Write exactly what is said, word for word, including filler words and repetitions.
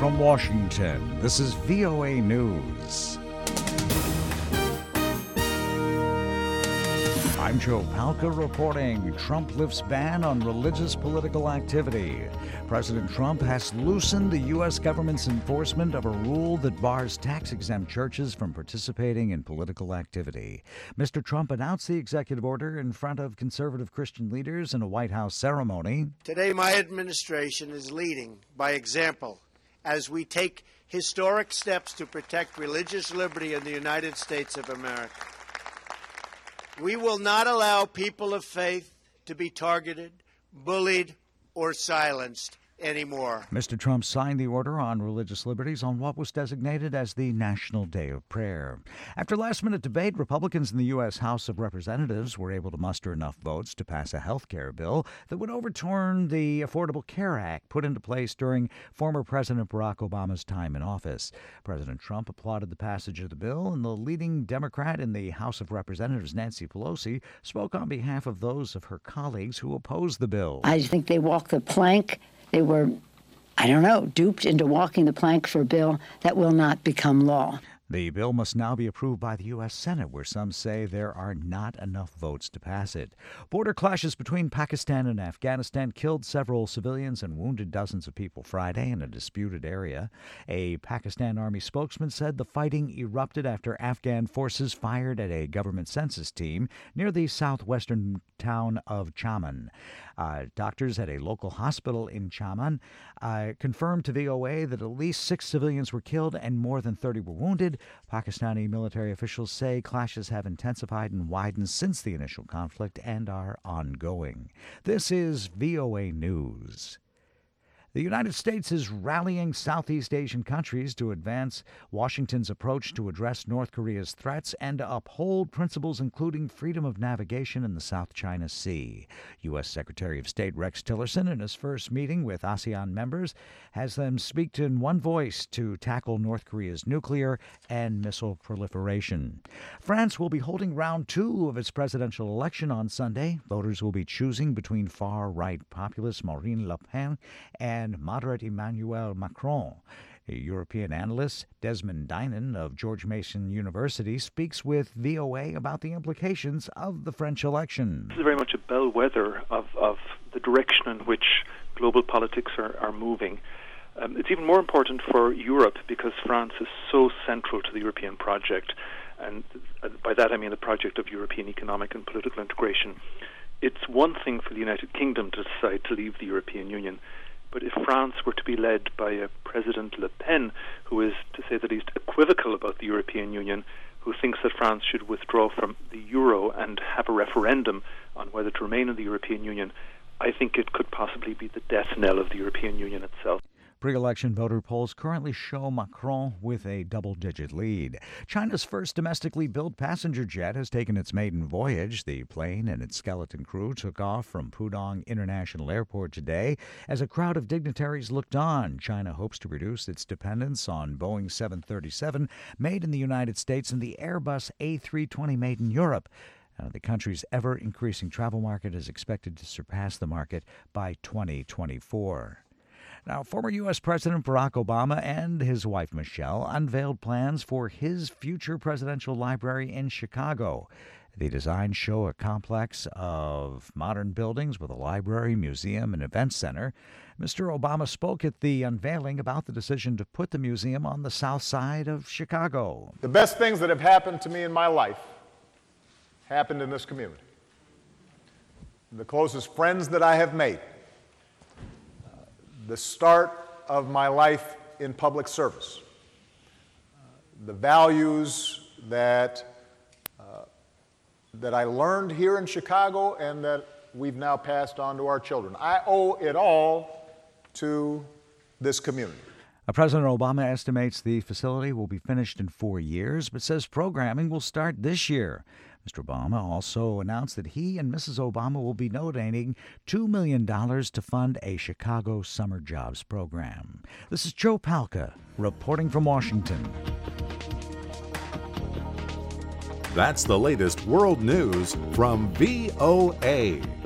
from Washington, this is V O A News. I'm Joe Palca reporting. Trump lifts ban on religious political activity. President Trump has loosened the U S government's enforcement of a rule that bars tax-exempt churches from participating in political activity. Mister Trump announced the executive order in front of conservative Christian leaders in a White House ceremony. Today, my administration is leading by example as we take historic steps to protect religious liberty in the United States of America. We will not allow people of faith to be targeted, bullied, or silenced anymore. Mister Trump signed the order on religious liberties on what was designated as the National Day of Prayer. After last-minute debate, Republicans in the U S House of Representatives were able to muster enough votes to pass a health care bill that would overturn the Affordable Care Act put into place during former President Barack Obama's time in office. President Trump applauded the passage of the bill, and the leading Democrat in the House of Representatives, Nancy Pelosi, spoke on behalf of those of her colleagues who opposed the bill. I think they walk the plank. They were, I don't know, duped into walking the plank for a bill that will not become law. The bill must now be approved by the U S Senate, where some say there are not enough votes to pass it. Border clashes between Pakistan and Afghanistan killed several civilians and wounded dozens of people Friday in a disputed area. A Pakistan Army spokesman said the fighting erupted after Afghan forces fired at a government census team near the southwestern town of Chaman. Uh, doctors at a local hospital in Chaman uh, confirmed to V O A that at least six civilians were killed and more than thirty were wounded. Pakistani military officials say clashes have intensified and widened since the initial conflict and are ongoing. This is V O A News. The United States is rallying Southeast Asian countries to advance Washington's approach to address North Korea's threats and to uphold principles including freedom of navigation in the South China Sea. U S. Secretary of State Rex Tillerson, in his first meeting with ASEAN members, has them speak in one voice to tackle North Korea's nuclear and missile proliferation. France will be holding round two of its presidential election on Sunday. Voters will be choosing between far-right populist Marine Le Pen and and moderate Emmanuel Macron. A European analyst, Desmond Dinan of George Mason University, speaks with V O A about the implications of the French election. This is very much a bellwether of, of the direction in which global politics are, are moving. Um, it's even more important for Europe because France is so central to the European project, and by that I mean the project of European economic and political integration. It's one thing for the United Kingdom to decide to leave the European Union, but if France were to be led by a President Le Pen, who is, to say the least, equivocal about the European Union, who thinks that France should withdraw from the euro and have a referendum on whether to remain in the European Union, I think it could possibly be the death knell of the European Union itself. Pre-election voter polls currently show Macron with a double-digit lead. China's first domestically built passenger jet has taken its maiden voyage. The plane and its skeleton crew took off from Pudong International Airport today. As a crowd of dignitaries looked on, China hopes to reduce its dependence on Boeing seven thirty-seven made in the United States and the Airbus A three twenty made in Europe. Uh, the country's ever-increasing travel market is expected to surpass the market by twenty twenty-four. Now, former U S. President Barack Obama and his wife Michelle unveiled plans for his future presidential library in Chicago. The designs show a complex of modern buildings with a library, museum, and event center. Mister Obama spoke at the unveiling about the decision to put the museum on the south side of Chicago. The best things that have happened to me in my life happened in this community. The closest friends that I have made, the start of my life in public service, the values that uh, that I learned here in Chicago and that we've now passed on to our children. I owe it all to this community. President Obama estimates the facility will be finished in four years, but says programming will start this year. Mister Obama also announced that he and Missus Obama will be donating two million dollars to fund a Chicago summer jobs program. This is Joe Palca reporting from Washington. That's the latest world news from V O A.